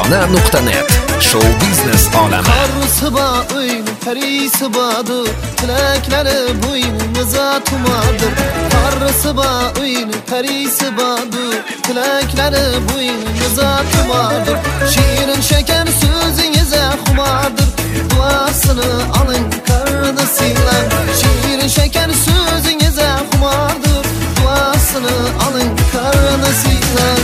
Tarona.net Show biznes olami. Qarisi bor o'yin, parisi bordir, tilaklari bo'ynimizga tumadir. Qarisi bor o'yin, parisi bordir, tilaklari bo'ynimizga tumadir. Shirin shakar so'zingizga xumardir, duosini oling qarni singlar. Shirin shakar so'zingizga xumardir, duosini oling qarni singlar.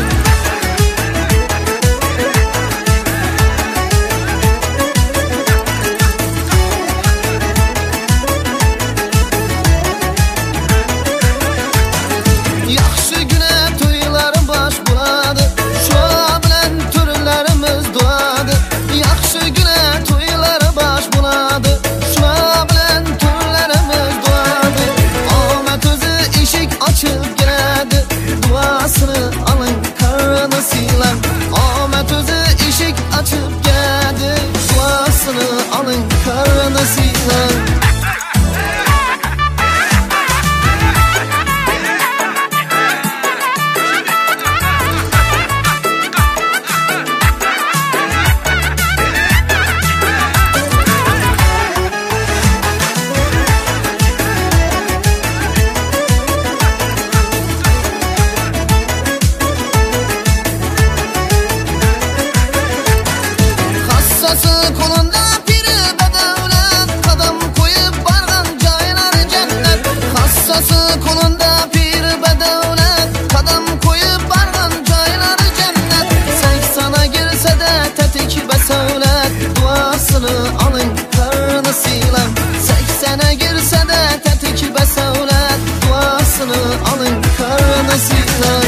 Alın karnı siler. Hassası kolunda kolunda pir badavlat, qadam qo'yib bargan joylari jannat. Sana girse de tetik basavlat, duasini oling qarni siylan. Sana girse de tetik basavlat, duasini oling qarni siylan.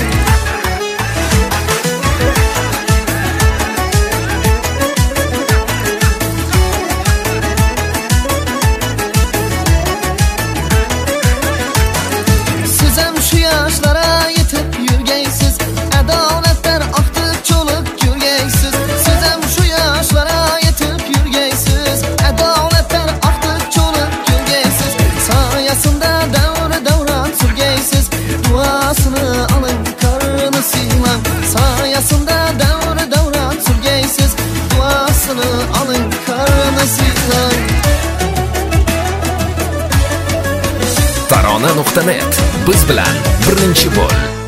Yaşlara yetip yürgeysiz, adolatlar aktib cho'lib yurgeysiz. Siz ham shu yaşlara yetib yurgeysiz, adolatlar aktib cho'lib yurgeysiz. Soyasında davran surgeysiz, duasini oling qarni siylan. Soyasında davran surgeysiz, duasini oling qarni siylan. Tarona.net biz bilan birinchi bo'l.